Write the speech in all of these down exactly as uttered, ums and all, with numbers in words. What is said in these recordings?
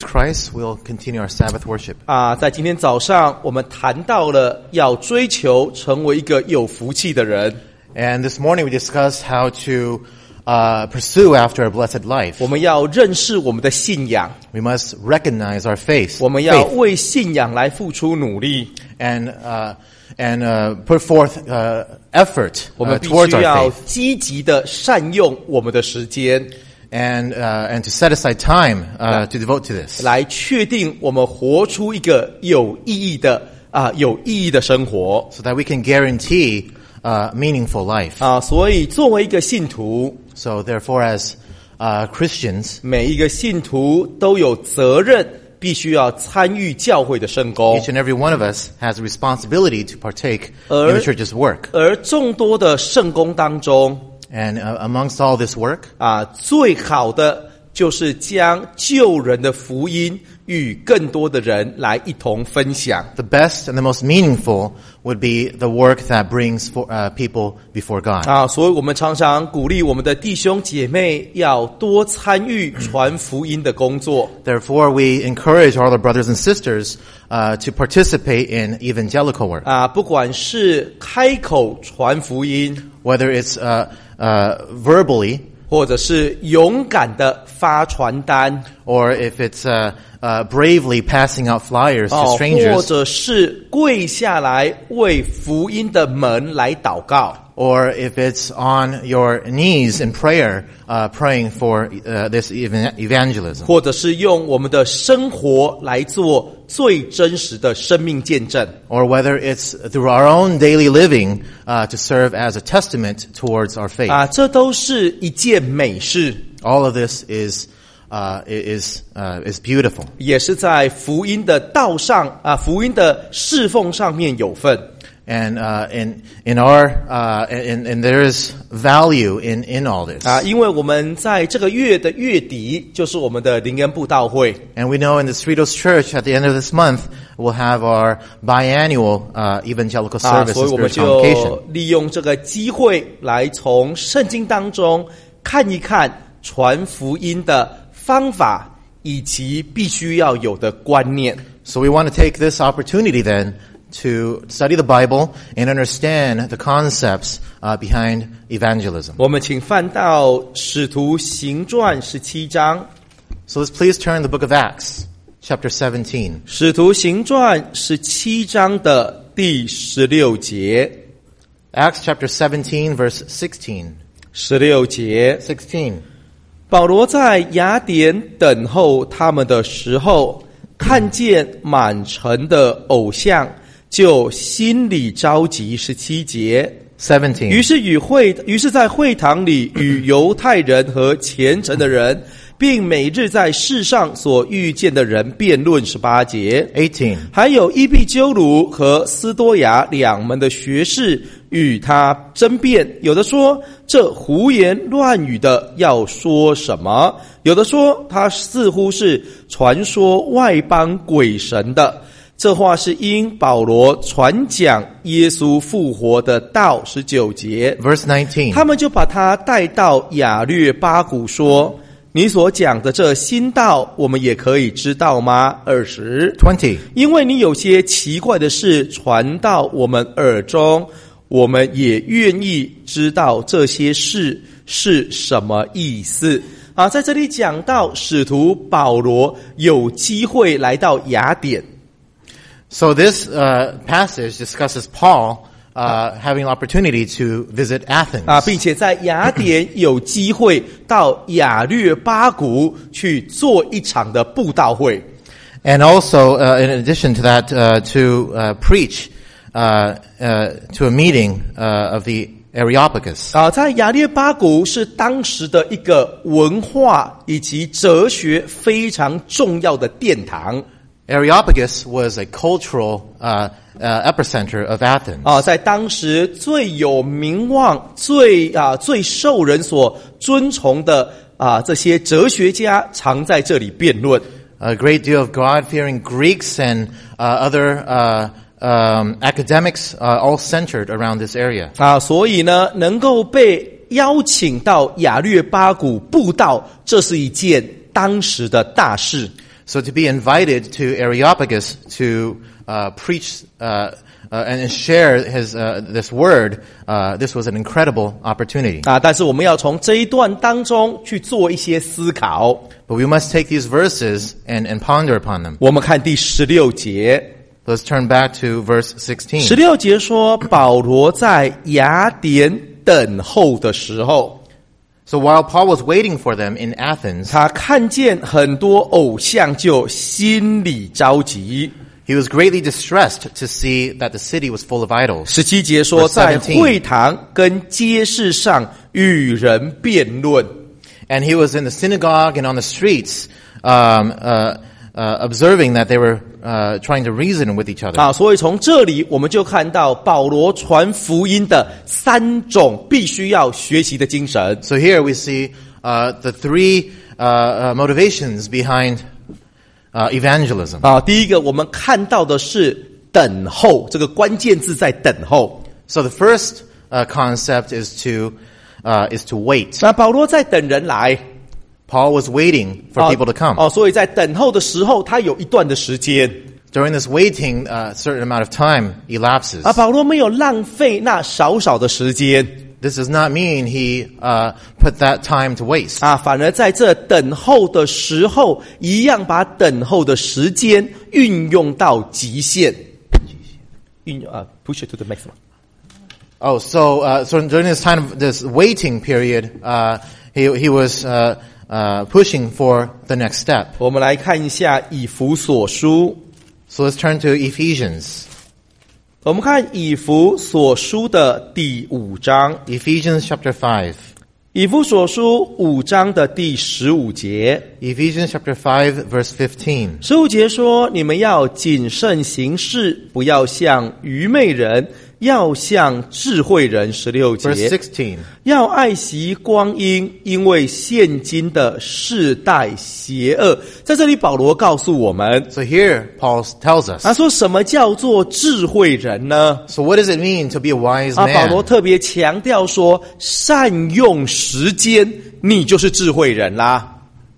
Christ, we'll continue our Sabbath worship. 啊，在今天早上我们谈到了要追求成为一个有福气的人。 And this morning we discussed how to uh, pursue after a blessed life. 我们要认识我们的信仰， We must recognize our faith, 我们要 faith 为信仰来付出努力。 and uh, and uh, put forth uh, effort 我 uh, 们必 towards 须 our 要 faith, 积极的善用我们的时间， and uh, and to set aside time uh, to devote to this, 来确定我们活出一个有意义的啊有意义的生活 so that we can guarantee uh, meaningful life. 啊。所以作为一个信徒， So therefore, as uh, Christians, 每一个信徒都有责任，必须要参与教会的圣工。 each and every one of us has a responsibility to partake in 而 the church's work. 而众多的圣工当中 And uh, amongst all this work, 啊，最好的就是将救人的福音与更多的人来一同分享。 the best and the most meaningful would be the work that brings for, uh, people before God. 啊，所以我们常常鼓励我们的弟兄姐妹要多参与传福音的工作。 Therefore, we encourage all our brothers and sisters uh, to participate in evangelical work, 啊，不管是开口传福音， whether it's uh, uh, verbally 或者是勇敢的发传单， or if it's uh, uh, bravely passing out flyers to 哦，或 strangers, 者是跪下来为福音的门来祷告。 or if it's on your knees in prayer, uh, praying for uh, this evan- evangelism, 或者是用我们的生活来做最真实的生命见证。 or whether it's through our own daily living uh, to serve as a testament towards our faith. 啊，这都是一件美事， All of this is uh, is uh, is beautiful, 也是在福音的道上啊，福音的侍奉上面有份。 and uh, in in our uh, and, and there is value in in all this. 啊，因为我们在这个月的月底就是我们的灵恩布道会 And we know in the Cerritos Church at the end of this month we'll have our biannual uh, evangelical 啊， service 所 and 以我们 spiritual 就 convocation. 利用这个机会来从圣经当中看一看传福音的方法以及必须要有的观念。 So we want to take this opportunity then to study the Bible and understand the concepts uh, behind evangelism. 我们请翻到使徒行传十七章， So let's please turn the book of Acts, chapter seventeen. 使徒行传十七章的第十六节， Acts chapter seventeen, verse sixteen. 十六节， sixteen. 保罗在雅典等候他们的时候，看见满城的偶像，就心里着急。十七节， seventeen. 于是与会，于是在会堂里与犹太人和虔诚的人，并每日在世上所遇见的人辩论。十八节， eighteen. 还有伊壁鸠鲁和斯多亚两门的学士与他争辩，有的说这胡言乱语的要说什么，有的说他似乎是传说外邦鬼神的。这话是因保罗传讲耶稣复活的道。十九节， Verse nineteen. 他们就把他带到亚略巴谷说，你所讲的这新道我们也可以知道吗？二十， twenty. 因为你有些奇怪的事传到我们耳中，我们也愿意知道这些事是什么意思。啊，在这里讲到使徒保罗有机会来到雅典。 So this uh, passage discusses Paul uh, having an opportunity to visit Athens. 啊，并且在雅典有机会到亚略巴谷去做一场的布道会。 And also, uh, in addition to that, uh, to uh, preach uh, uh, to a meeting uh, of the Areopagus. 啊，在亚略巴谷是当时的一个文化以及哲学非常重要的殿堂。 Areopagus was a cultural uh, uh, epicenter of Athens. 啊，在当时最有名望、最啊最受人所尊崇的啊这些哲学家，常在这里辩论。 A great deal of God-fearing Greeks and uh, other uh, um, academics uh, all centered around this area. 啊，所以呢，能够被邀请到亚略巴谷布道，这是一件当时的大事。 So to be invited to Areopagus to uh, preach uh, uh, and share his uh, this word, uh, this was an incredible opportunity. 啊，但是我们要从这一段当中去做一些思考。 But we must take these verses and, and ponder upon them. 我们看第十六节。 Let's turn back to verse sixteen. 十六节说，保罗在雅典等候的时候， So while Paul was waiting for them in Athens, 他看见很多偶像，就心里着急。 he was greatly distressed to see that the city was full of idols. 十七节说， Verse 在 seventeen. 会堂跟街市上与人辩论。 And he was in the synagogue and on the streets, um, uh, uh, observing that they were uh, trying to reason with each other. 啊，所以从这里我们就看到保罗传福音的三种必须要学习的精神。 So here we see uh, the three uh, uh, motivations behind uh, evangelism. 啊，第一个我们看到的是等候，这个关键字在等候。 So the first uh, concept is to uh, is to wait. 那保罗在等人来。 Paul was waiting for 哦 people to come. 哦，所以在等候的时候，他有一段的时间。 During this waiting, a uh, certain amount of time elapses. 啊，保罗没有浪费那少少的时间。 This does not mean he uh, put that time to waste. 啊，反而在这等候的时候，一样把等候的时间运用到极限。运用啊 ，push it to the maximum。 Oh, so uh, so during this time of this waiting period, uh, he he was uh, uh, pushing for the next step. 我们来看一下以弗所书。 So let's turn to Ephesians. 我们看以弗所书的第五章。 Ephesians chapter five. 以弗所书五章的第十五节。 Ephesians chapter five, verse fifteen. 十五节说：“你们要谨慎行事，不要像愚昧人，要像智慧人。”十六 Verse 节。 sixteen. 要爱惜光阴，因为现今的世代邪恶。在这里，保罗告诉我们， So here Paul tells us. 他说什么叫做智慧人呢？ So what does it mean to be a wise 啊，保罗 man? 特别强调说，善用时间，你就是智慧人啦。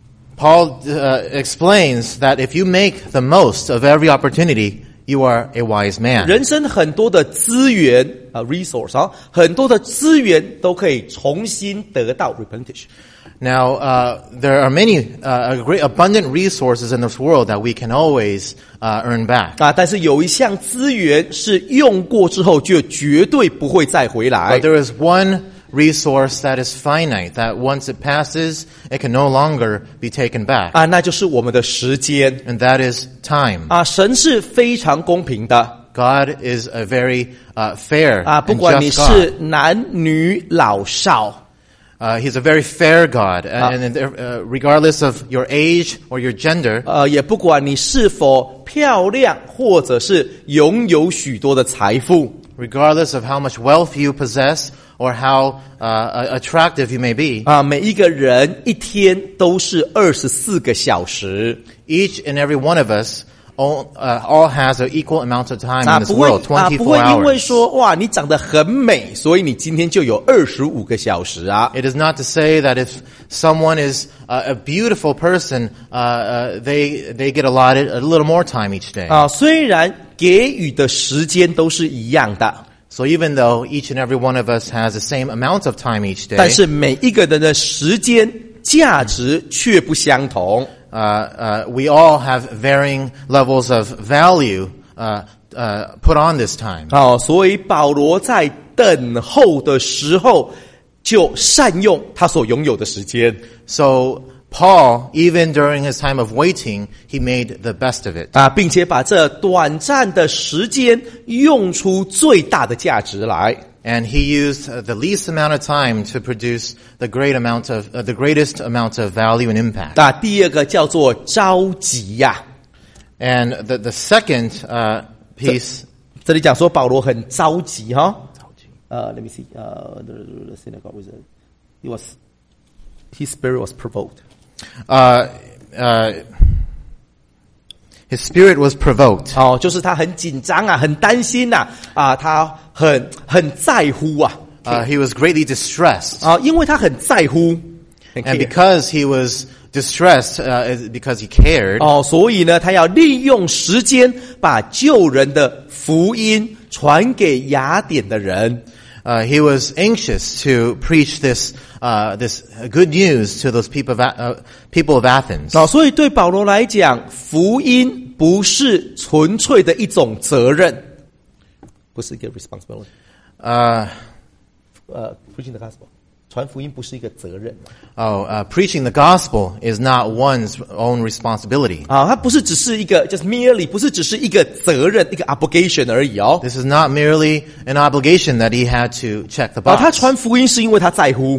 Paul uh, explains that if you make the most of every opportunity, you are a wise man. 人生很多的资源啊 ，resource 啊，很多的资源都可以重新得到 replenish。 Now, uh, there are many uh, a great abundant resources in this world that we can always uh, earn back. 啊，但是有一项资源是用过之后就绝对不会再回来 But。there is one resource that is finite, that once it passes, it can no longer be taken back. 啊，那就是我们的时间 And that is time. 啊，神是非常公平的 God is a very uh, fair 啊，不 and 管你 just 是 God. 男女老少 Uh, he's a very fair God, and, and uh, regardless of your age or your gender, 呃，也不管你是否漂亮，或者是拥有许多的财富 regardless of how much wealth you possess or how uh, attractive you may be, 啊，每一个人一天都是二十四个小时 each and every one of us all, uh, all has an equal amount of time 啊， in this 不会 world, 啊，不 twenty-four 会因为 hours. 说哇，你长得很美，所以你今天就有二十五个小时啊。 It is not to say that if someone is uh, a beautiful person, uh, uh, they they get allotted a little more time each day. 啊，虽然给予的时间都是一样的， So even though each and every one of us has the same amount of time each day, 但是每一个人的时间价值却不相同。 uh, uh, we all have varying levels of value uh, uh, put on this time. 哦，所以保罗在等候的时候，就善用他所拥有的时间 So Paul, even during his time of waiting, he made the best of it. 啊，并且把这短暂的时间用出最大的价值来。 And he used uh, the least amount of time to produce the great amount of uh, the greatest amount of value and impact. 那第二个叫做着急呀、 And the the second uh, piece, 这里讲说保罗很着急哈。呃、uh, ，Let me see， 呃、uh, ，the synagogue was he was his spirit was provoked。 uh, uh, his spirit was provoked. 哦，就是他很紧张啊，很担心呐、啊，啊，他很很在乎啊， Uh, he was greatly distressed 啊，因为他很在乎， 很 And care because he was distressed, uh, is- because he cared, 哦，所以呢，他要利用时间把救人的福音传给雅典的人。 uh, he was anxious to preach this, uh, this good news to those people of, A- uh, people of Athens. 哦，所以对保罗来讲，福音不是纯粹的一种责任，不是一个 responsibility。 Uh, 呃 ，preaching the gospel， 传福音不是一个责任。 oh, uh, preaching the gospel is not one's own responsibility. 啊，它不是只是一个 just merely， 不是只是一个责任，一个 obligation 而已哦。 This is not merely an obligation that he had to check the 啊，他 box. 传福音是因为他在乎，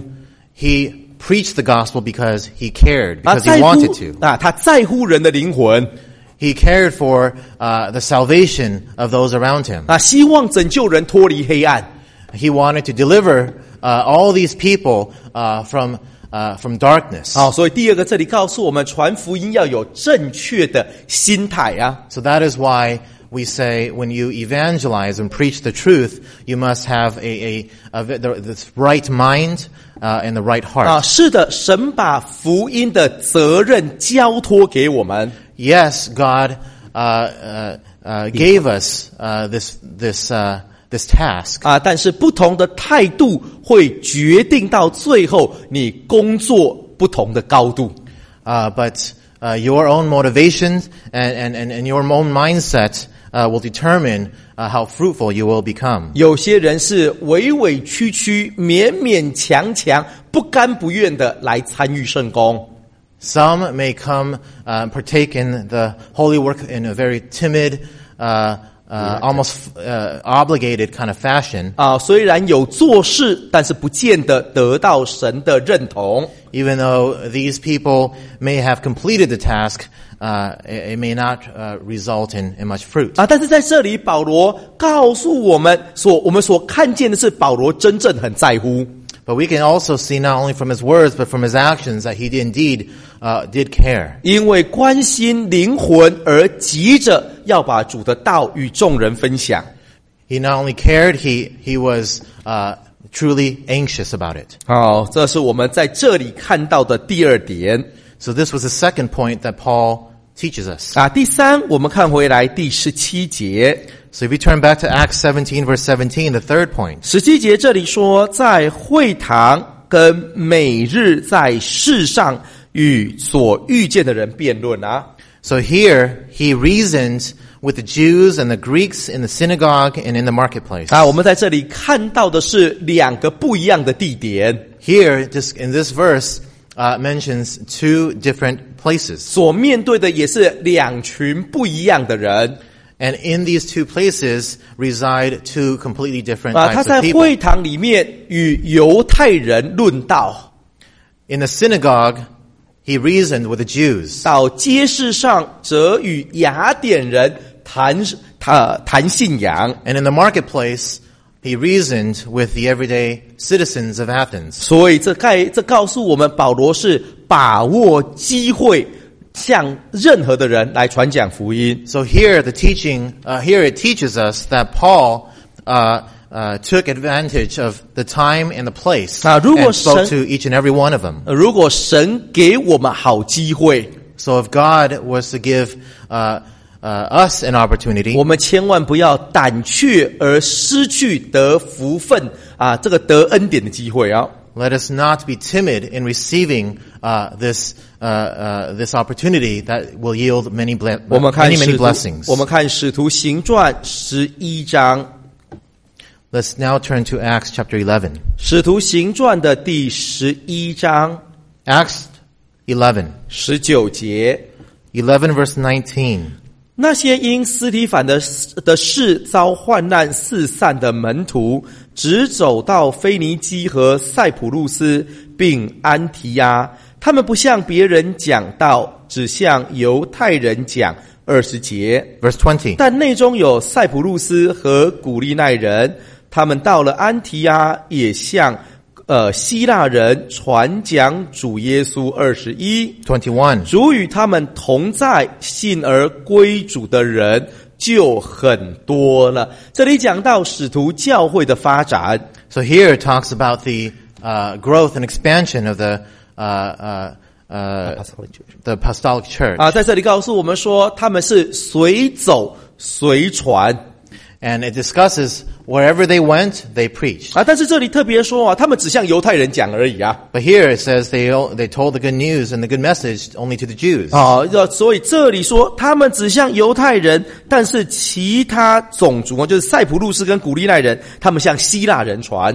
He preached the gospel because he cared, 啊， because 在 he 乎 wanted to. 啊，他在乎人的灵魂 He cared for uh, the salvation of those around him. 啊，希望拯救人脱离黑暗。 He wanted to deliver uh, all these people uh, from uh, from darkness. 好，所以第二个这里告诉我们，传福音要有正确的心态啊。 So that is why we say when you evangelize and preach the truth, you must have a, a, a the, this right mind uh, and the right 啊， heart. 是的，神把福音的责任交托给我们。 Yes, God uh, uh, uh, gave us uh, this this uh, this task. 啊，但是不同的态度会决定到最后你工作不同的高度。 Uh, but uh, your own motivations and, and, and, and your own mindset uh, will determine uh, how fruitful you will become. 有些人是委委屈屈、勉勉强强、不甘不愿的来参与圣工。 Some may come uh, partake in the holy work in a very timid, uh, uh, almost uh, obligated kind of fashion. 啊，虽然有做事，但是不见得得到神的认同。 Even though these people may have completed the task, uh, it, it may not uh, result in, in much fruit. 啊，但是在这里，保罗告诉我们所我们所看见的是，保罗真正很在乎。 But we can also see not only from his words, but from his actions that he indeed uh, did care. 因为关心灵魂而急着要把主的道与众人分享。 He not only cared, he, he was uh, truly anxious about it. 好，这是我们在这里看到的第二点。 So this was the second point that Paul teaches us. 啊，第三，我们看回来第十七节。 So if you turn back to Acts seventeen, verse seventeen, the third point. 十七节这里说，在会堂跟每日在世上与所遇见的人辩论啊。 So here, he reasoned with the Jews and the Greeks in the synagogue and in the marketplace. 啊，我们在这里看到的是两个不一样的地点， Here, this, in this verse, uh, mentions two different places. 所面对的也是两群不一样的人。 And in these two places reside two completely different 啊，他 types 在 of people. 会堂里面与犹太人论道， In the synagogue, he reasoned with the Jews. 到街市上则与雅典人谈谈谈信仰。 And in the marketplace, he reasoned with the everyday citizens of Athens. 所以这概这告诉我们，保罗是把握机会，向任何的人来传讲福音。 So here, the teaching, uh, here it teaches us that Paul uh, uh, took advantage of the time and the place 啊，如果 and spoke 神- to each and every one of them. 呃如果神给我们好机会， So if God was to give uh, uh, us an opportunity, 我们千万不要胆怯而失去得福分啊，这个得恩典的机会啊。 let us not be timid in receiving uh, this uh, uh, this opportunity that will yield many ble- 我们看 many many 使徒 blessings. 我们看使徒行传十一章， Let's now turn to Acts chapter eleven. 使徒行传的第十一章 Acts eleven, 十九节。 eleven verse nineteen. 那些因司提反的的事遭患难四散的门徒，只走到腓尼基和塞浦路斯，并安提阿。他们不向别人讲道，只向犹太人讲。二十节， Verse twenty. 但内中有塞浦路斯和古利奈人，他们到了安提阿，也向呃希腊人传讲主耶稣。二十一。 twenty-one. 主与他们同在，信而归主的人就很多了。这里讲到使徒教会的发展， So here it talks about the uh, growth and expansion of the uh, uh, uh, Apostolic Church. the apostolic church. 啊，在这里告诉我们说，他们是随走随传。 And it discusses wherever they went, they preached. 啊，但是这里特别说啊，他们只向犹太人讲而已啊。 But here it says they they told the good news and the good message only to the Jews. 啊，所以这里说他们只向犹太人，但是其他种族啊，就是塞浦路斯跟古利奈人，他们向希腊人传。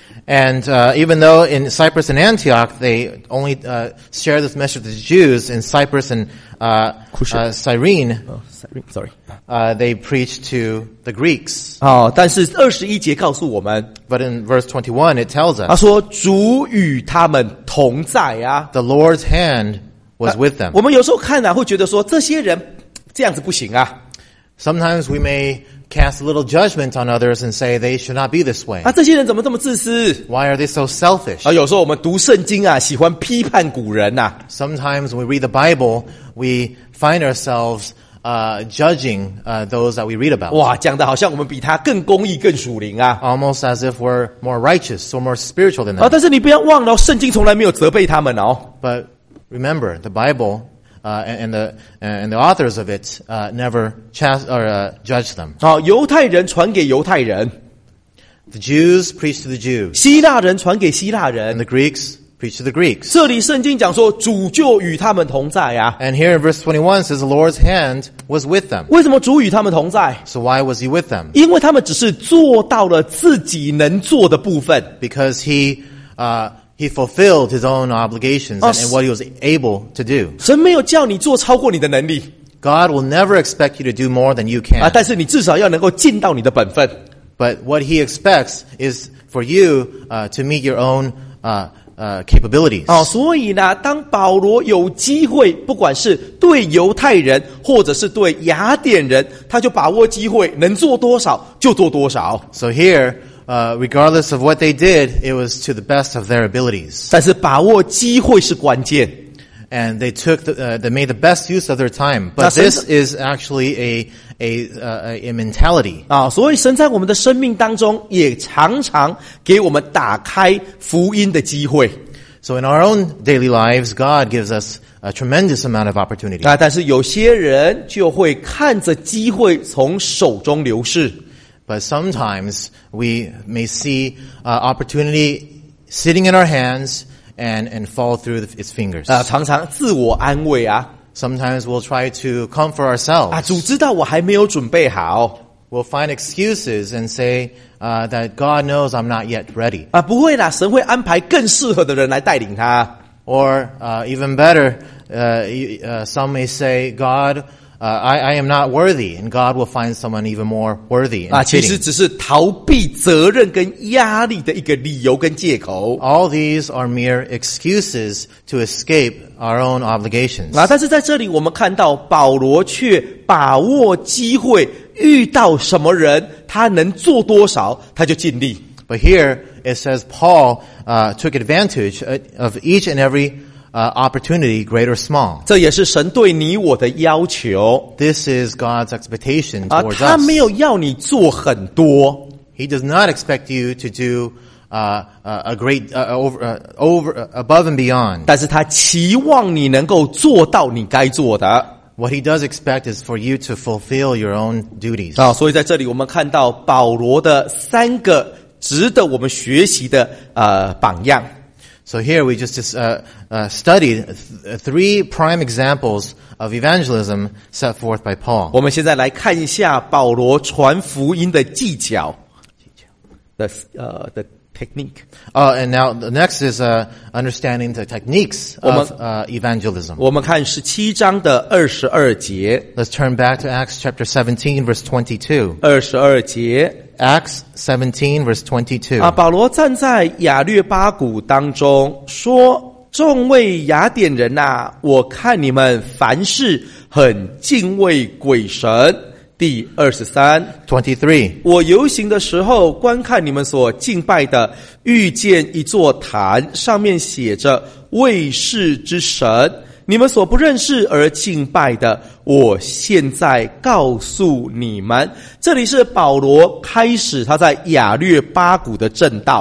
And uh, even though in Cyprus and Antioch they only uh, share this message with the Jews, in Cyprus and uh, uh, Cyrene, Oh, Cyrene, sorry. uh, they preached to the Greeks. 哦，但是二十一节告诉我们， But in verse twenty-one it tells 他 us 说主与他们同在啊。 the Lord's hand was with them. 我们有时候看啊，会觉得说这些人这样子不行啊。 Sometimes we may cast a little judgment on others and say they should not be this way. 啊，这些人怎么这么自私？ Why are they so selfish? 啊，有时候我们读圣经啊，喜欢批判古人呐、啊。 Sometimes when we read the Bible, we find ourselves uh, judging uh, those that we read about. 哇，讲的好像我们比他更公义、更属灵啊。 Almost as if we're more righteous or more spiritual than 啊， them. 但是你不要忘了，圣经从来没有责备他们哦。 But remember, the Bible uh, and, and the and the authors of it uh, never chast or uh, judge them. 啊，犹太人传给犹太人， The Jews preach to the Jews, 希腊人传给希腊 and 人。 the Greeks preach to the Greeks. 这里圣经讲说，主就与他们同在啊。 And here in verse twenty-one it says the Lord's hand was with them. 为什么主与他们同在？ So why was he with them? 因为他们只是做到了自己能做的部分。 Because he uh, he fulfilled his own obligations and, and what he was able to do. 神没有叫你做超过你的能力 God will never expect you to do more than you 啊， can. 但是你至少要能够尽到你的本分。 But what he expects is for you uh, to meet your own uh, uh, capabilities. 哦，所以呢，当保罗有机会，不管是对犹太人或者是对雅典人，他就把握机会，能做多少就做多少。 So here, uh, regardless of what they did, it was to the best of their abilities. 但是把握机会是关键。 And they took, the, uh, they made the best use of their time. But That's this it. is actually a a uh, a mentality. 啊，所以神在我们的生命当中，也常常给我们打开福音的机会 So in our own daily lives, God gives us a tremendous amount of opportunity. 啊。但是有些人就会看着机会从手中流逝 But sometimes we may see uh, opportunity sitting in our hands and, and fall through the, its fingers. 啊，常常自我安慰啊 Sometimes we'll try to comfort 啊， ourselves. 主知道我还没有准备好 We'll find excuses and say uh, that God knows I'm not yet ready. 啊，不会啦，神会安排更适合的人来带领他 Or uh, even better, uh, you- uh, some may say, God, uh, I, I am not worthy, and God will find someone even more worthy 啊， and 其实 fitting. 只是逃避责任跟压力的一个理由跟借口 All these are mere excuses to escape our own obligations. 啊。但是在这里我们看到保罗却把握机会，遇到什么人他能做多少，他就尽力。 But here it says Paul uh, took advantage of each and every uh, opportunity, great or small. 这也是神对你我的要求 This is God's expectation 啊， towards 他 us. 没有要你做很多 He does not expect you to do uh, uh, a great uh, over uh, over uh, above and beyond. 但是他期望你能够做到你该做的 What he does expect is for you to fulfill your own duties. 啊。所以在这里我们看到保罗的三个值得我们学习的呃榜样。 So here we just uh, uh, studied th- three prime examples of evangelism set forth by Paul. 我们现在来看一下保罗传福音的技巧的呃的 technique。 Uh, and now the next is uh, understanding the techniques of 我们- uh, evangelism. 我们看十七章的二十二节， Let's turn back to Acts chapter seventeen, verse twenty-two. 二十二节 Acts seventeen, verse twenty-two. 啊，保罗站在亚略巴谷当中说：“众位雅典人呐、我看你们凡事很敬畏鬼神。”第二十三， twenty-three. 我游行的时候，观看你们所敬拜的，遇见一座坛，上面写着卫士之神。你们所不认识而敬拜的，我现在告诉你们。这里是保罗开始他在亚略巴谷的正道。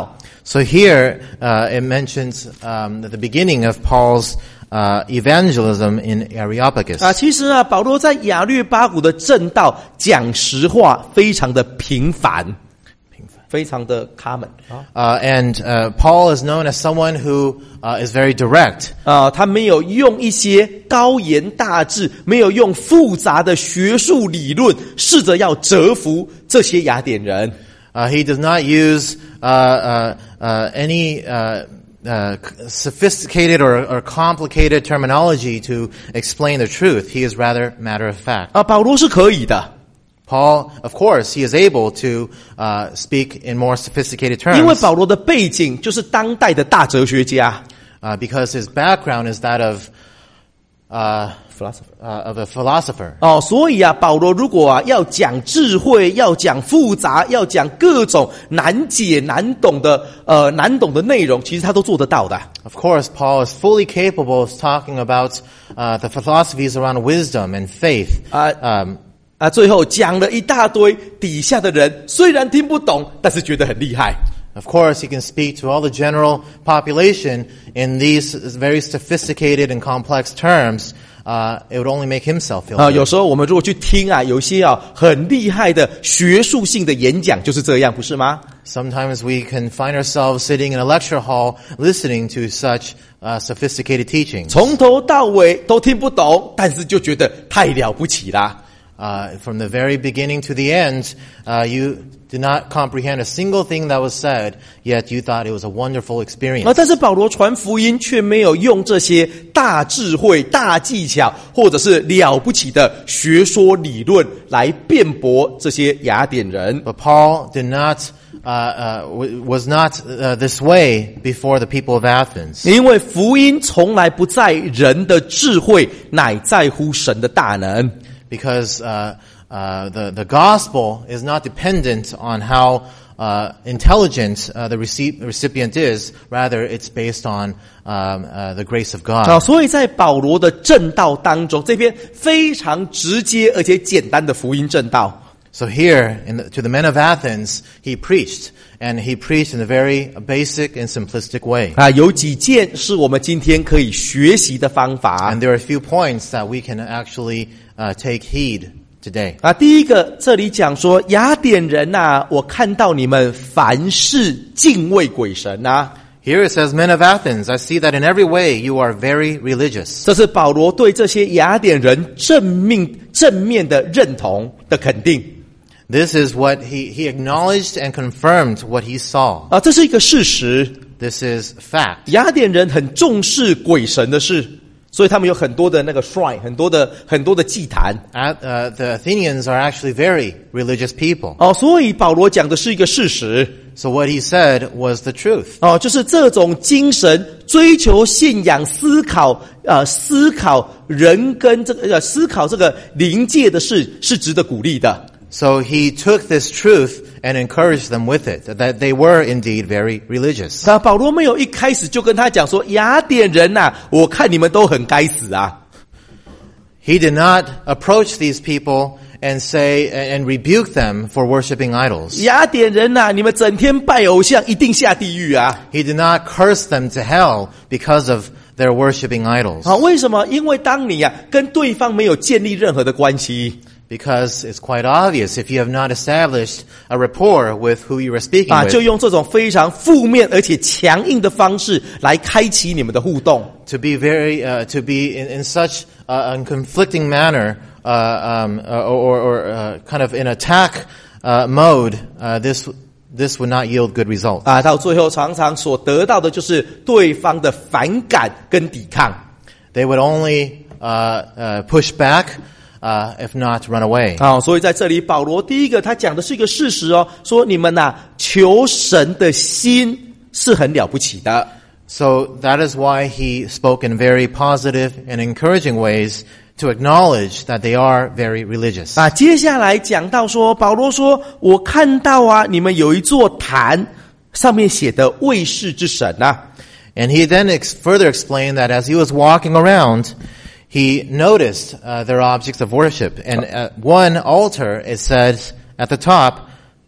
So here, uh, it mentions um, the beginning of Paul's uh, evangelism in Areopagus. 啊，其实啊，保罗在亚略巴谷的正道讲实话，非常的平凡，非常的 common 啊。 Uh, and uh, Paul is known as someone who uh, is very direct. 啊，他没有用一些高言大志，没有用复杂的学术理论，试着要折服这些雅典人。 Uh, he does not use uh, uh, uh, any uh, uh, sophisticated or, or complicated terminology to explain the truth. He is rather matter of fact. 啊，保罗是可以的。 Paul, of course, he is able to uh, speak in more sophisticated 因为 terms 保罗的背景就是当代的大哲学家 uh, because his background is that of uh, uh, of a philosopher. 哦，所以啊，保罗如果啊要讲智慧，要讲复杂，要讲各种难解难懂的呃难懂的内容，其实他都做得到的。 Of course, Paul is fully capable of talking about uh, the philosophies around wisdom and faith. Uh, um, 啊，最后讲了一大堆，底下的人虽然听不懂，但是觉得很厉害。 Of course, he can speak to all the general population in these very sophisticated and complex terms. Uh, it would only make himself feel 啊， good. 有时候我们如果去听啊，有些啊很厉害的学术性的演讲就是这样，不是吗？ Sometimes we can find ourselves sitting in a lecture hall listening to such uh, sophisticated teachings. 从头到尾都听不懂，但是就觉得太了不起啦。 Uh, from the very beginning to the end, uh, you did not comprehend a single thing that was said, yet you thought it was a wonderful 啊， experience. 但是保罗传福音却没有用这些大智慧、大技巧，或者是了不起的学说理论来辩驳这些雅典人。 But Paul did not, uh, uh, w- was not uh, this way before the people of Athens. 因为福音从来不在人的智慧，乃在乎神的大能。 Because uh, uh, the the gospel is not dependent on how uh, intelligent uh, the rece- recipient is. Rather, it's based on um, uh, the grace of 啊， God. 所以在保罗的正道当中，这篇非常直接而且简单的福音正道。 So here, in the, to the men of Athens, he preached, and he preached in a very basic and simplistic way. 啊，有几件是我们今天可以学习的方法。 And there are a few points that we can actually uh, take heed today. 啊，第一个，这里讲说雅典人呐、啊，我看到你们凡事敬畏鬼神呐、啊。 Here it says, men of Athens, I see that in every way you are very religious. 这是保罗对这些雅典人正面正面的认同的肯定。 This is what he, he acknowledged and confirmed what he saw. 啊，这是一个事实。 This is fact. 雅典人很重视鬼神的事，所以他们有很多的那个 shrine， 很多的很多的祭坛。 At, uh, the Athenians are actually very religious people. 哦，所以保罗讲的是一个事实。 So what he said was the truth. 哦，就是这种精神追求信仰、思考呃思考人跟这个呃思考这个灵界的事是值得鼓励的。 So he took this truth and encouraged them with it, that they were indeed very religious. 啊，保罗没有一开始就跟他讲说雅典人呐、啊，我看你们都很该死啊。 He did not approach these people and say and rebuke them for worshiping idols. 雅典人呐、啊，你们整天拜偶像，一定下地狱啊！ He did not curse them to hell because of their worshiping idols. 啊，为什么？因为当你啊跟对方没有建立任何的关系。 Because it's quite obvious if you have not established a rapport with who you are speaking 啊，就 with, 用这种非常负面而且强硬的方式来开启你们的互动。 to be very, uh, to be in, in such uh, a conflicting manner, uh, um, uh, or, or uh, kind of in attack uh, mode, uh, this this would not yield good results. 啊，到最后常常所得到的就是对方的反感跟抵抗。 They would only uh, uh, push back, uh, if not run away. 啊，所以在这里保罗第一个他讲的是一个事实哦，说你们呐、啊、求神的心是很了不起的。 So that is why he spoke in very positive and encouraging ways to acknowledge that they are very religious. 啊，接下来讲到说，保罗说，我看到啊，你们有一座坛，上面写的卫士之神啊。 And he then ex- further explained that as he was walking around, he noticed uh, their objects of worship. And at one altar, it says at the top,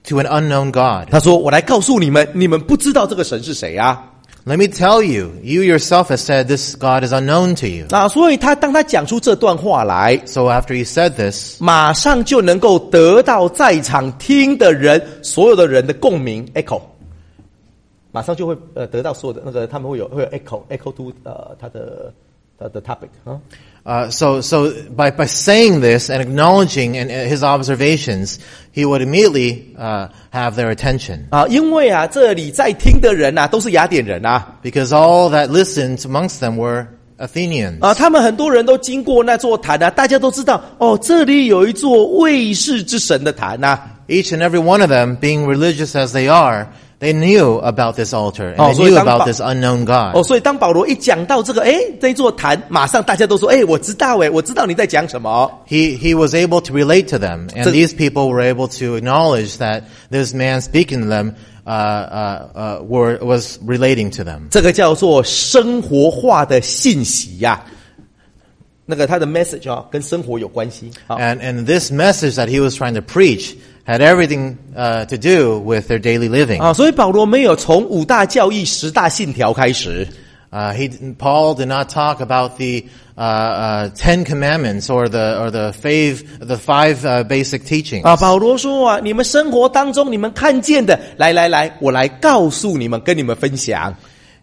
to an unknown God. 他说：“我来告诉你们，你们不知道这个神是谁啊。” Let me tell you, you yourself have said this God is unknown to you. 啊，所以他当他讲出这段话来， So after he said this, 马上就能够得到在场听的人所有的人的共鸣 echo， 马上就会呃得到所有的那个他们会有会有 echo echo to 呃他的他的 topic 啊。 Uh, so, so by, by saying this and acknowledging and, uh, his observations, he would immediately, uh, have their attention. 啊，因为啊，这里在听的人啊，都是雅典人啊， Because all that listened amongst them were Athenians. 啊，他们很多人都经过那座坛啊，大家都知道，哦，这里有一座卫士之神的坛啊。 Each and every one of them, being religious as they are, they knew about this altar and Oh, they 所以 knew 当保- about this unknown God. 哦，所以当保罗一讲到这个，诶，这座坛，马上大家都说，诶，我知道，诶，我知道你在讲什么。 He, he was able to relate to them, and So- these people were able to acknowledge that this man speaking to them, uh, uh, uh, were, was relating to them. 这个叫做生活化的信息呀、啊。那个他的 message 啊，跟生活有关系。好， And, and this message that he was trying to preach had everything, uh, to do with their daily living. 啊，所以保罗没有从五大教义、十大信条开始。 Uh, he, Paul did not talk about the, uh, uh, Ten Commandments or the, or the five, the five, uh, basic teachings. 啊，保罗说啊，你们生活当中你们看见的，来来来，我来告诉你们，跟你们分享。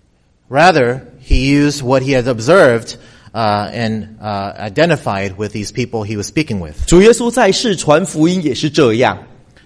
Rather, he used what he had observed, uh, and, uh, identified with these people he was speaking with. 主耶稣在世传福音也是这样。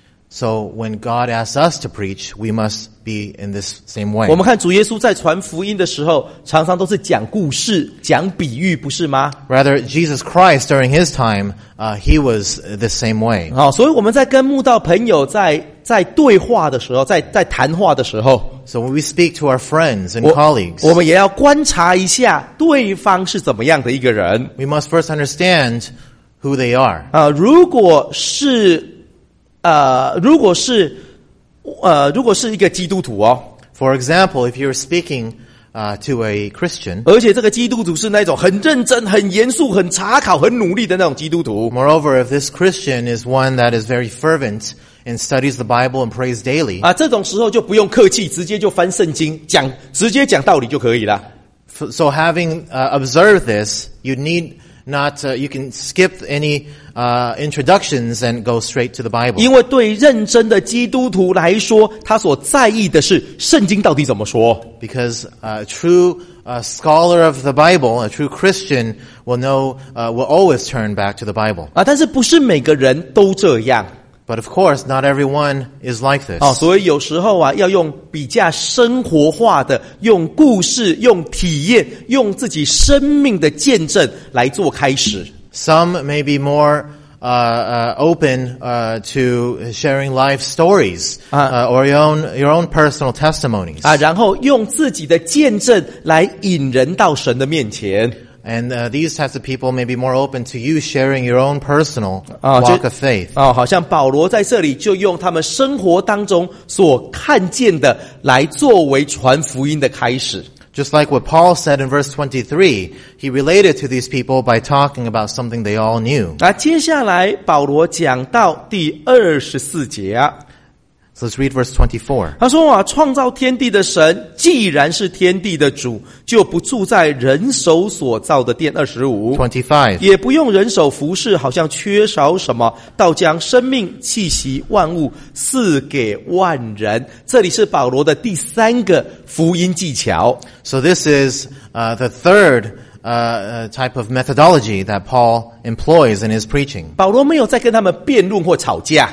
So when God asks us to preach, we must be in this same way. 我们看主耶稣在传福音的时候，常常都是讲故事、讲比喻，不是吗？ Rather, Jesus Christ during his time, uh, he was the same way. 好，所以我们在跟慕道朋友在在对话的时候，在在谈话的时候， So when we speak to our friends and 我 colleagues, 我们也要观察一下对方是怎么样的一个人 we must first understand who they are. 啊。如果是呃，如果是呃，如果是一个基督徒哦， For example, if you're speaking uh, to a Christian, 而且这个基督徒是那种很认真、很严肃、很查考、很努力的那种基督徒 moreover, if this Christian is one that is very fervent and studies the Bible and prays daily, 啊，这种时候就不用客气，直接就翻圣经，讲直接讲道理就可以了。 f- so having uh, observed this, you need not, uh, you can skip any uh, introductions and go straight to the Bible. 因为对认真的基督徒来说，他所在意的是圣经到底怎么说。 Because a true uh, scholar of the Bible, a true Christian, will know, uh, will always turn back to the Bible. 啊，但是不是每个人都这样 But of course, not everyone is like this. 啊，所以有时候啊，要用比较生活化的，用故事、用体验、用自己生命的见证来做开始。 Some may be more uh, uh, open uh, to sharing life stories uh, or your own your own personal testimonies, 啊，然后用自己的见证来引人到神的面前。 and uh, these types of people may be more open to you sharing your own personal 啊， walk 就 of faith. 哦，好像保罗在这里就用他们生活当中所看见的来作为传福音的开始。 Just like what Paul said in verse twenty-three, he related to these people by talking about something they all knew. 那接下来保罗讲到第二十四节啊。 So let's read verse twenty-four. 他说啊，创造天地的神既然是天地的主，就不住在人手所造的殿。二十五， twenty-five. 也不用人手服侍，好像缺少什么，倒将生命气息万物赐给万人。这里是保罗的第三个福音技巧。 So this is uh, the third uh, uh, type of methodology that Paul employs in his preaching. 保罗没有在跟他们辩论或吵架。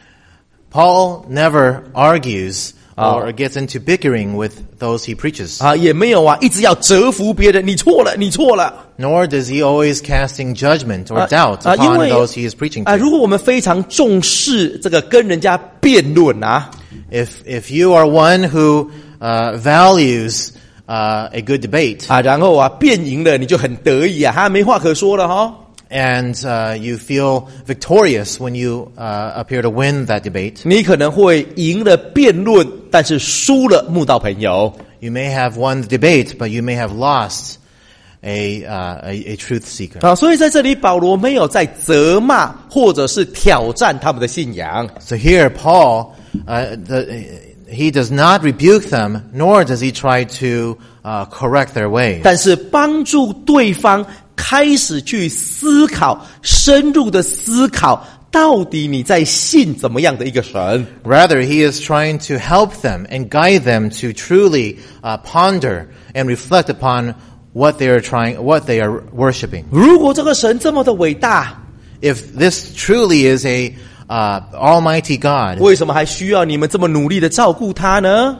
Paul never argues Oh. or gets into bickering with those he preaches. 啊，也没有啊，一直要折服别人，你错了，你错了。 Nor does he always casting judgment or 啊 doubt 啊，因 upon 为 those he is preaching 啊， to. 如果我们非常重视这个跟人家辩论啊， If if you are one who uh, values uh, a good debate 啊，然后啊辩赢了，你就很得意啊，哈，没话可说了哈。 and uh, you feel victorious when you uh, appear to win that debate, 你可能会赢了辩论，但是输了慕道朋友。 you may have won the debate, but you may have lost a uh, a, a truth seeker. 啊，所以在这里保罗没有在责骂或者是挑战他们的信仰。 So here Paul uh, the, he does not rebuke them, nor does he try to uh, correct their ways. 但是帮助对方开始去思考，深入的思考，到底你在信怎么样的一个神。 Rather, he is trying to help them and guide them to truly uh, ponder and reflect upon what they are trying, what they are worshiping. 如果这个神这么的伟大， If this truly is a uh, Almighty God, 为什么还需要你们这么努力的照顾他呢？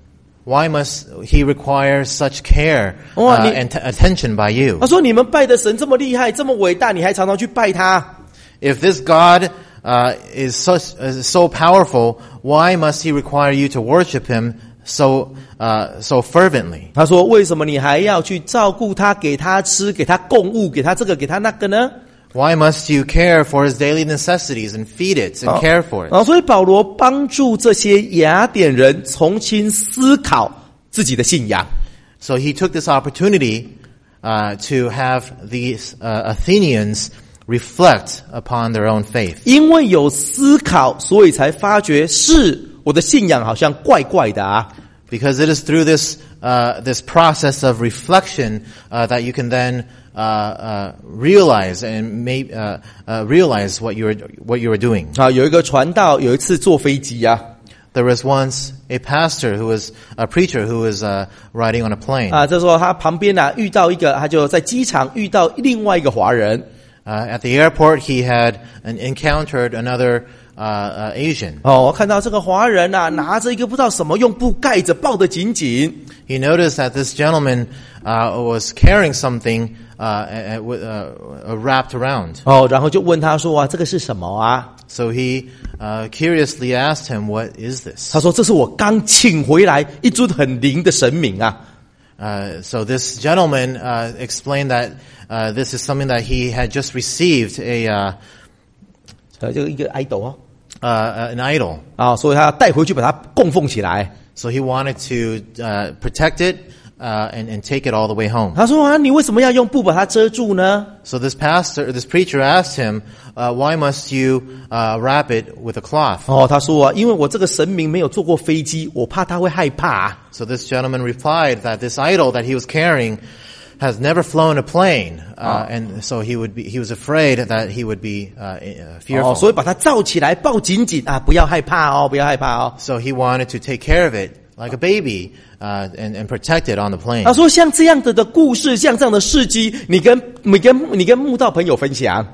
why must he require such care uh, Oh,你- and t- attention by you? 他说你们拜的神这么厉害，这么伟大，你还常常去拜他。 If this God uh, is so, is so powerful, why must he require you to worship him so uh, so fervently? 他说为什么你还要去照顾他，给他吃，给他供物，给他这个，给他那个呢？ Why must you care for his daily necessities and feed it and care for it? 啊，所以保罗帮助这些雅典人重新思考自己的信仰。 So he took this opportunity uh, to have these uh, Athenians reflect upon their own faith. 因为有思考，所以才发觉是我的信仰好像怪怪的啊。 Because it is through this uh, this process of reflection uh, that you can then uh, uh, realize and may, uh, uh, realize what you were what you were doing. 啊，有一个传道有一次坐飞机啊， There was once a pastor who was a preacher who was uh, riding on a plane. 啊，这时候他旁边啊遇到一个，他就在机场遇到另外一个华人。 Uh, at the airport, he had an, encountered another uh, uh, Asian. 哦，我看到这个华人啊，拿着一个不知道什么，用布盖着，抱得紧紧。 He noticed that this gentleman uh, was carrying something uh, uh, uh, uh, wrapped around. 哦，然后就问他说啊，这个是什么啊？ So he uh, curiously asked him, "What is this?" 他说这是我刚请回来一尊很灵的神明啊。 Uh, so this gentleman uh, explained that uh, this is something that he had just received a uh, 呃，这个一个 idol 哦， uh, an idol. 啊，所以他要带回去把它供奉起来。 So he wanted to uh, protect it uh, and, and take it all the way home. 他说啊，你为什么要用布把它遮住呢？ So this pastor, this preacher asked him, uh, "Why must you uh, wrap it with a cloth?" 哦，他说啊，因为我这个神明没有坐过飞机，我怕他会害怕。 So this gentleman replied that this idol that he was carrying has never flown a plane, uh, and so he would be, he was afraid that he would be uh, uh, 哦， fearful. 所以把它罩起来，抱紧紧啊，不要害怕哦，不要害怕哦。 So he wanted to take care of it like a baby uh, and, and protect it on the plane. 他说像这样的的故事，像这样的事迹，你跟你跟你跟慕道朋友分享，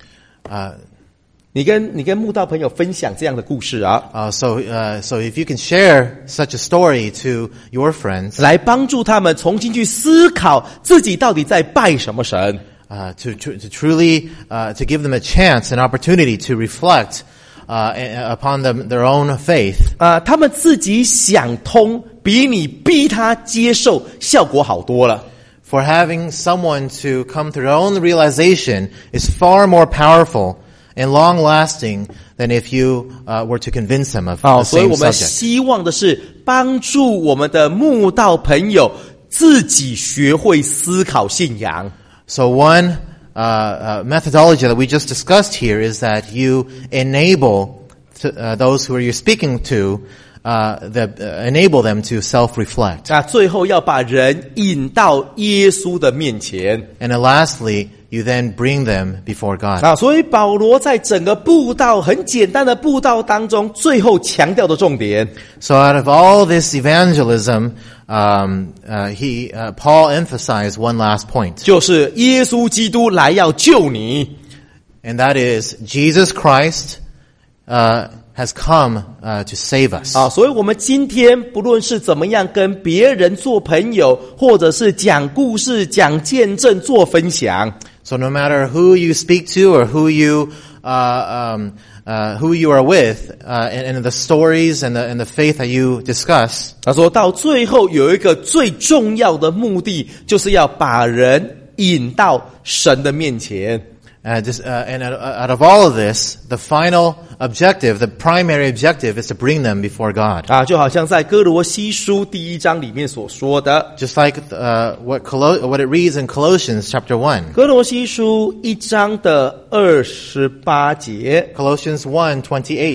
Uh, 你跟你跟慕道朋友分享这样的故事啊， uh, so uh, so if you can share such a story to your friends, 来帮助他们重新去思考自己到底在拜什么神。 uh, to, to to truly uh, to give them a chance, an opportunity to reflect uh, a- upon them, their own faith. 啊，他们自己想通，比你逼他接受效果好多了。 For having someone to come to their own realization is far more powerful and long-lasting than if you uh, were to convince them of 好， the 所以 same 我们 subject. 希望的是帮助我们的慕道朋友自己学会思考信仰。 So one uh, uh, methodology that we just discussed here is that you enable to, uh, those who are you're speaking to, uh, the, uh, enable them to self-reflect. 啊，最后要把人引到耶稣的面前。 And then lastly, you then bring them before God. 啊，所以保罗在整个布道很简单的布道当中，最后强调的重点， So out of all this evangelism, um, uh, he, uh, Paul emphasized one last point, 就是耶稣基督来要救你。 and that is Jesus Christ uh, has come uh, to save us. 啊，所以我们今天不论是怎么样跟别人做朋友，或者是讲故事、讲见证、做分享， So no matter who you speak to or who you uh, um, uh, who you are with, uh, and, and the stories and the and the faith that you discuss, 他说到最后有一个最重要的目的，就是要把人引到神的面前。 uh, just, uh, and out, out of all of this, the final objective, the primary objective, is to bring them before God. 啊，就好像在哥罗西书第一章里面所说的， Just like uh, what Colo- what it reads in Colossians chapter one. 哥罗西书一章的二十八节， Colossians one twenty-eight.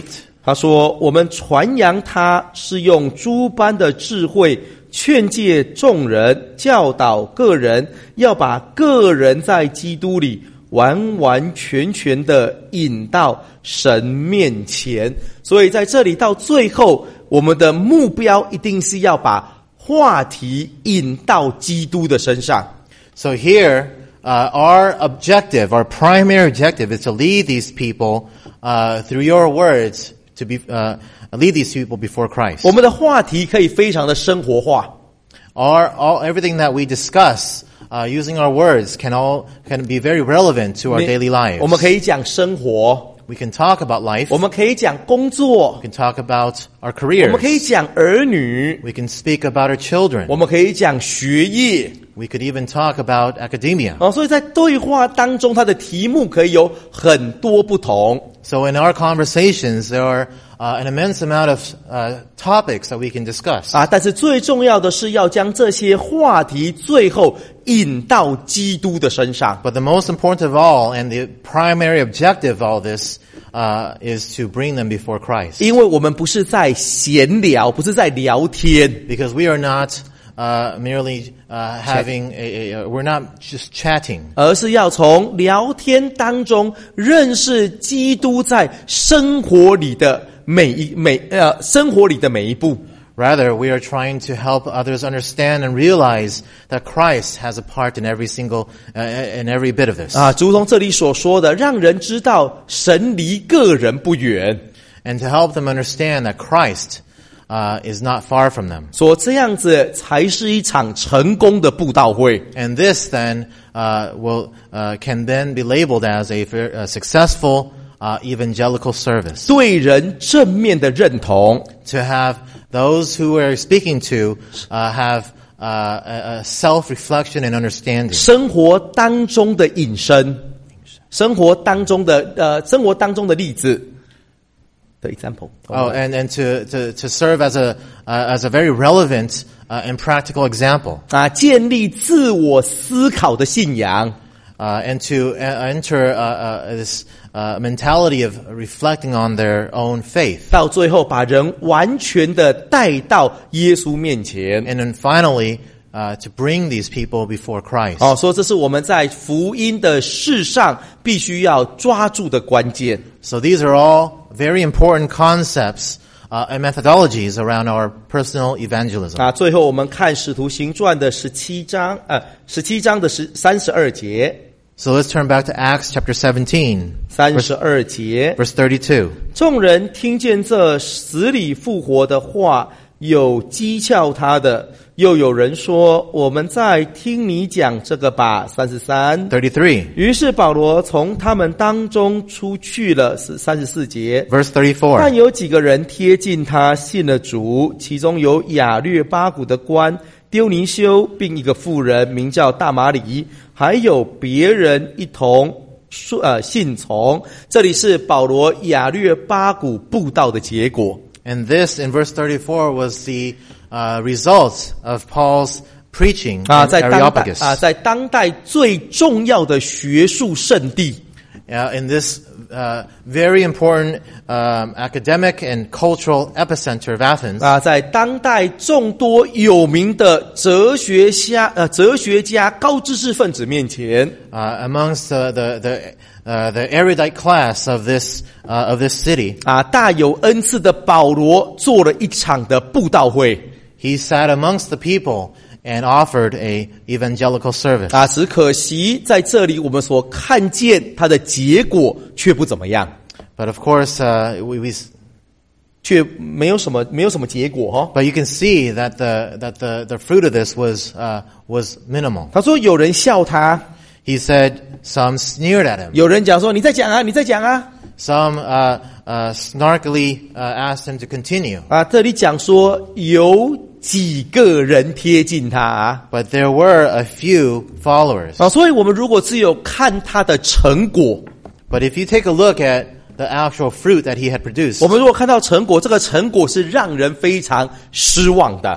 他说：“我们传扬他是用诸般的智慧劝诫众人，教导个人，要把个人在基督里完完全全的引到神面前。”所以在这里到最后，我们的目标一定是要把话题引到基督的身上。 So here, uh, our objective, our primary objective is to lead these people uh, through your words to be uh, lead these people before Christ. 我们的话题可以非常的生活化。 Our, all, everything that we discuss uh, using our words can all can be very relevant to our daily lives. 我们可以讲生活， We can talk about life. 我们可以讲工作， We can talk about our 我 careers. 们可以讲儿女， We can speak about our children. 我们可以讲学业。 We could even talk about academia. 哦，所以在对话当中，它的题目可以有很多不同。 So in our conversations, there are uh, an immense amount of uh, topics that we can discuss. 啊，但是最重要的是要将这些话题最后引到基督的身上。 But the most important of all, and the primary objective of all this, uh, is to bring them before Christ. 因为我们不是在闲聊，不是在聊天， Because we are not uh, merely uh, having a, a, we're not just chatting. 而是要从聊天当中认识基督在生活里的每一每呃生活里的每一步。 Rather, we are trying to help others understand and realize that Christ has a part in every single, uh, in every bit of this. 啊，如同这里所说的，让人知道神离个人不远。 And to help them understand that Christ uh, is not far from them. 说这样子才是一场成功的布道会。 And this then uh, will uh, can then be labeled as a, a successful uh, evangelical service. 对人正面的认同， To have those who we're speaking to uh, have uh, a, a self-reflection and understanding. 生活当中的引申，生活当中的呃生活当中的例子的 example。 Oh, and, and to, to, to serve as a, uh, as a very relevant uh, and practical example. 啊，建立自我思考的信仰。 Uh, and to uh, enter uh, uh, this uh, mentality of reflecting on their own faith. 到最后把人完全的带到耶稣面前。 And then finally, uh, to bring these people before Christ. 哦，说这是我们在福音的事上必须要抓住的关键。 So these are all very important concepts uh, and methodologies around our personal evangelism. 啊，最后我们看使徒行传的十七章，呃，十七章的十三十二节。 So let's turn back to Acts chapter seventeen, 三十二节， verse thirty-two. 众人听见这死里复活的话，有讥诮他的，又有人说：“我们在听你讲这个吧。”三十三。 thirty-three, 于是保罗从他们当中出去了。是三十四节。 verse 但 thirty-four. 有几个人贴近他，信了主，其中有亚略巴古的官丢尼修，并一个妇人名叫大马里，还有别人一同呃信从。这里是保罗亚略巴古布道的结果。 And this, in verse thirty-four, was the uh, result of Paul's preaching 啊， in 在当代 Areopagus. 啊，在当代最重要的学术圣地。 Uh, in this uh, very important um, academic and cultural epicenter of Athens, 啊，在当代众多有名的哲学家、呃哲学家、高知识分子面前， uh, amongst the the the, uh, the erudite class of this uh, of this city, 啊，大有恩赐的保罗做了一场的布道会。 he sat amongst the people and offered a evangelical service. 啊，只可惜在这里我们所看见它的结果却不怎么样， But of course, uh, we, we 却没有什么没有什么结果哈、哦。 but you can see that the that the the fruit of this was uh, was minimal. 他说有人笑他， He said some sneered at him. 有人讲说你在讲啊，你在讲啊。 Some uh, uh, snarkily uh, asked him to continue. 啊，这里讲说有几个人贴近他啊， But there were a few followers. 啊，所以我们如果只有看他的成果， But if you take a look at the actual fruit that he had produced, 我们如果看到成果，这个成果是让人非常失望的。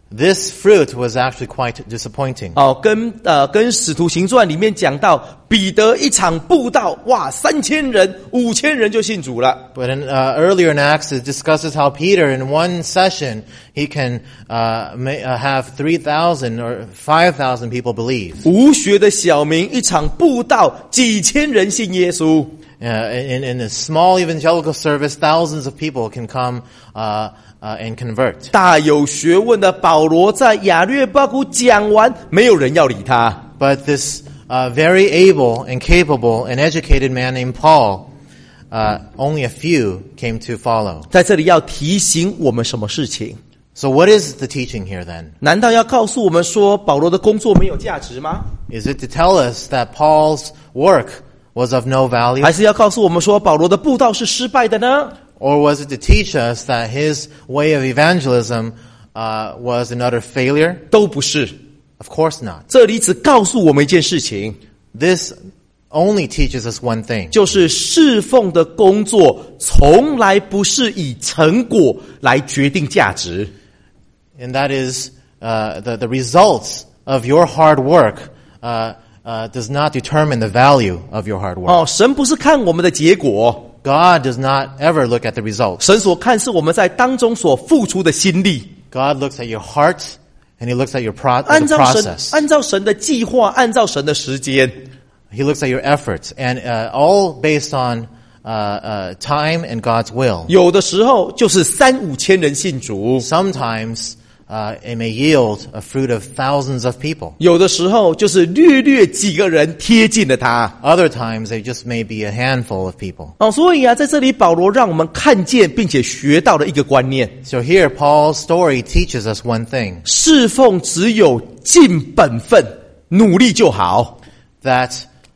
this fruit was actually quite disappointing. 哦，跟呃跟使徒行传里面讲到彼得一场布道，哇，三千人、五千人就信主了。 But in, uh, earlier in Acts, it discusses how Peter, in one session, he can uh, may, uh, have three thousand or five thousand people believe. 无学的小民一场布道，几千人信耶稣。 Uh, in, in a small evangelical service, thousands of people can come uh, uh, and convert. 大有学问的保罗在亚略巴谷讲完，没有人要理他。 But this uh, very able and capable and educated man named Paul, uh, only a few came to follow. 在这里要提醒我们什么事情？ So what is the teaching here then? 难道要告诉我们说保罗的工作没有价值吗？ Is it to tell us that Paul's work was of no value? 还是要告诉我们说保罗的布道是失败的呢？ Or was it to teach us that his way of evangelism uh, was an utter failure? 都不是。 Of course not. 这里只告诉我们一件事情， This only teaches us one thing. 就是侍奉的工作从来不是以成果来决定价值。 And that is uh, the, the results of your hard work uh, uh, does not determine the value of your hard work. 哦，神不是看我们的结果， God does not ever look at the results. 神所看是我们在当中所付出的心力。 God looks at your heart and he looks at your pro- 按 the 照神 process. 按照神的计划，按照神的时间。 He looks at your efforts and uh, all based on uh, uh, time and God's will. 有的时候就是三五千人信主， Sometimes uh, it may yield a fruit of thousands of people. 有的时候就是略略几个人贴近了他。 Other times they just may be a handful of people. 哦，所以啊，在这里保罗让我们看见并且学到了一个观念： So here Paul's story teaches us one thing, 侍奉只有尽本分，努力就好。 that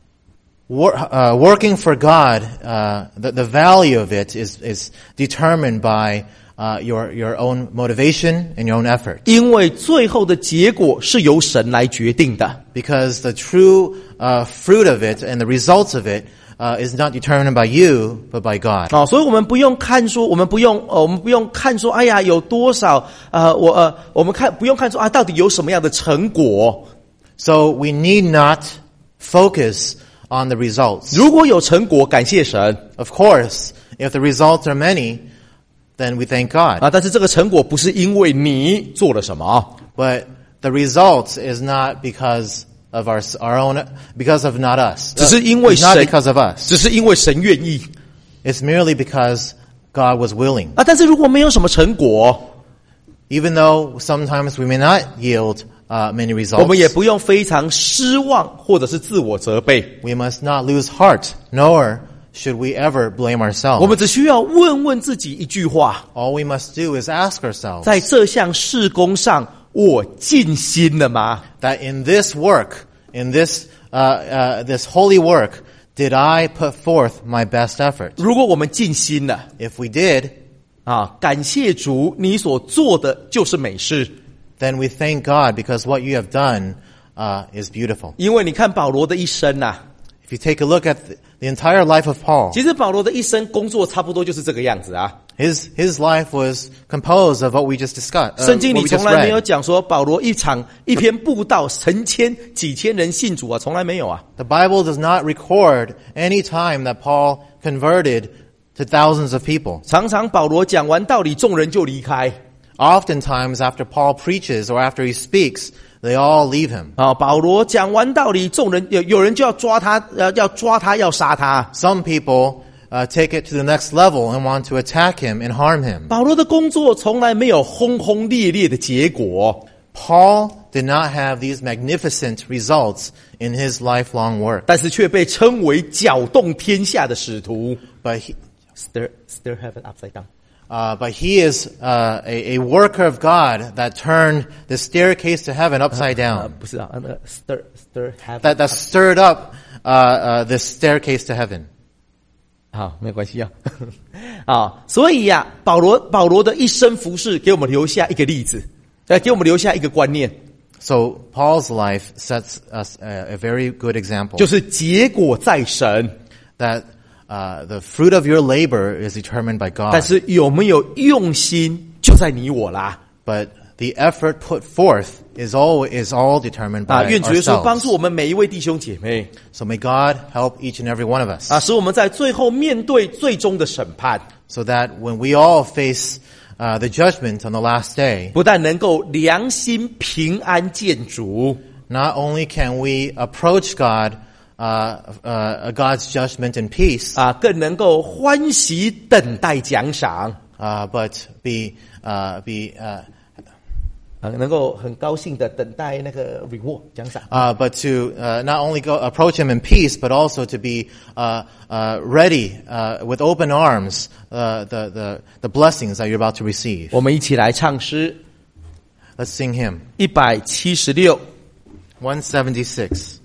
wor- uh, working for God, uh, the, the value of it is, is determined by uh, your, your own motivation and your own effort. 因为最后的结果是由神来决定的。 Because the true uh, fruit of it and the results of it uh, is not determined by you, but by God. 哦，所以我们不用看说，我们不用呃，我们不用看说，哎呀，有多少呃，我呃，我们看不用看说啊，到底有什么样的成果？ So we need not focus on the results. 如果有成果，感谢神 Of course, if the results are many, then we thank God. 啊，但是这个成果不是因为你做了什么。 But the results is not because of our our own, because of not us. 只是因为 It's not 神 because of us. 只是因为神愿意 It's merely because God was willing. 啊。但是如果没有什么成果， Even though sometimes we may not yield uh, many 我们也 results, 不用非常失望或者是自我责备。 we must not lose heart, nor should we ever blame 我 ourselves. 们只需要问问自己一句话： All we must do is ask ourselves 在这项事工上，我尽心了吗？ that in this work, in this uh, uh, this holy work, did I put forth my best effort? 如果我们尽心了 If we did, 啊，感谢主，你所做的就是美事。 then we thank God because what you have done uh, is beautiful. 因为你看保罗的一生呐、啊， If you take a look at the, the entire life of Paul, 其实保罗的一生工作差不多就是这个样子啊。 his his life was composed of what we just discussed. Uh, 圣经 what 里 we 从 just 来没有 read. 讲说保罗一场一篇布道成千几千人信主啊，从来没有啊。 The Bible does not record any time that Paul converted to thousands of people. 常常保罗讲完道理，众人就离开 Oftentimes, after Paul preaches or after he speaks, they all leave him. 啊。保罗讲完道理，众人有有人就要抓他，呃，要抓他，要杀他。 Some people uh, take it to the next level and want to attack him and harm him. 保罗的工作从来没有轰轰烈烈的结果， Paul did not have these magnificent results in his lifelong work, 但是却被称为搅动天下的使徒。 but he, Stir, stir heaven upside down. uh, but he is uh, a, a worker of God that turned the staircase to heaven upside 啊， down, 不是啊，那个 stir, stir heaven. that, that stirred up uh, uh, this staircase to heaven. 好，没有关系啊。啊，所以呀、啊，保罗保罗的一生服事给我们留下一个例子，呃，给我们留下一个观念， So Paul's life sets us a, a very good example 就是结果在神， that uh, the fruit of your labor is determined by 但 God, 是有没有用心就在你我啦。 but the effort put forth is all is all determined 啊， by 愿主耶稣帮 ourselves. 助我们每一位弟兄姐妹 So may God help each and every one of us, 啊，使我们在最后面对最终的审判， so that when we all face uh, the judgment on the last day, 不但能够良心平安见主， not only can we approach God, uh, uh, God's judgment in peace, 啊，更能够欢喜等待奖赏， uh, but be uh, be uh, 啊，能够很高兴的等待那个 reward 奖赏。 uh, but to uh, not only go approach Him in peace, but also to be uh, uh, ready uh, with open arms uh, the the the blessings that you're about to receive. 我们一起来唱诗 Let's sing hymn 一百七十六。 one seventy-six.